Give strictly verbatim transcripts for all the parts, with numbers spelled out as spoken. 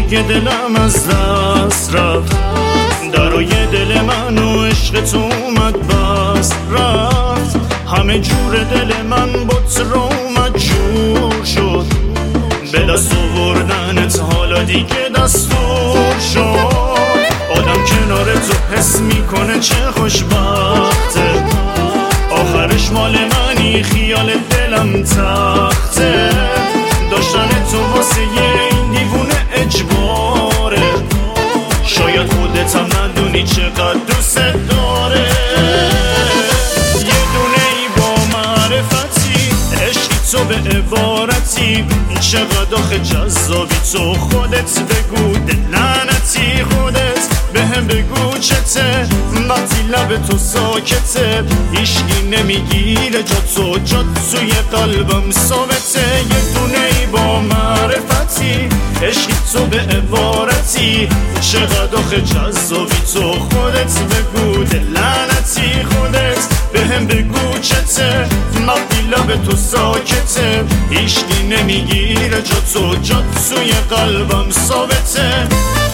دیگه دلم از دست رفت، درای دل من و عشق تو اومد بس رفت. همه جور دل من بط رو اومد جور شد، به دست آوردنت حالا دیگه دستور شد. آدم کنار تو حس میکنه چه خوشبخته، آخرش مال منی خیال دلم تخته. داشتن تو واسه این دیوونه اجباره، شاید خودت هم ندونی چقدر دوست داره. یه دونه ای با معرفتی، عشقی تو به عبارتی، چقدر آخه جذابی تو. خودت بگو دل لعنتی، خودت بهم بگو چته، وقتی لب تو ساکته هیچکی نمیگیره جا تو، جا توی قلبم ثابته. یه دونه ای با معرفتی، عشقی تو به عبارتی، چقدر آخه جذابی تو. خودت بگو دل لعنتی، خودت بهم بگو چته، وقتی لب تو ساکته هیچکی نمیگیره جا تو، جا توی قلبم ثابته.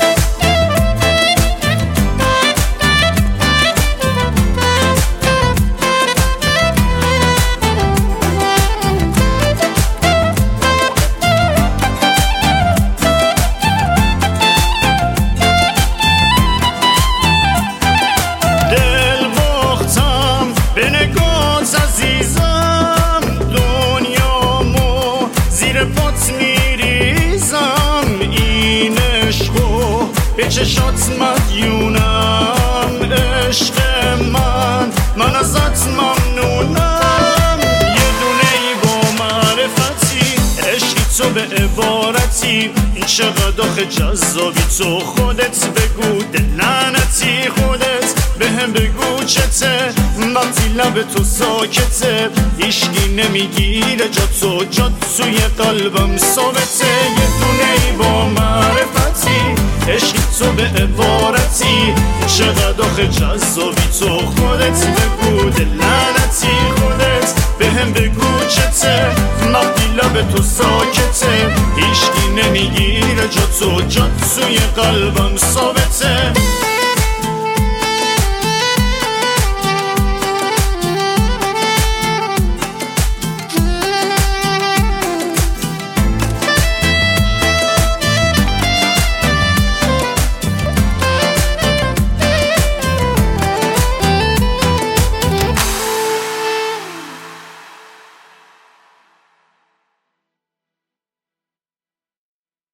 به چشات مدیونم عشق من، من ازت ممنونم. یه دونه ای با معرفتی، عشقی تو به عبارتی، چقدر آخه جذابی تو. خودت بگو دل لعنتی، خودت بهم بگو چته، وقتی لب تو ساکته هیچکی نمیگیره جا تو، جا توی قلبم ثابته. یه دونه ای با معرفتی، عشقی تو به عبارتی، چقدر آخه جذابی تو. خودت بگو دل لعنتی، خودت بهم بگو چته، وقتی لب تو ساکته هیچکی نمیگیره جا تو، جا توی قلبم ثابته.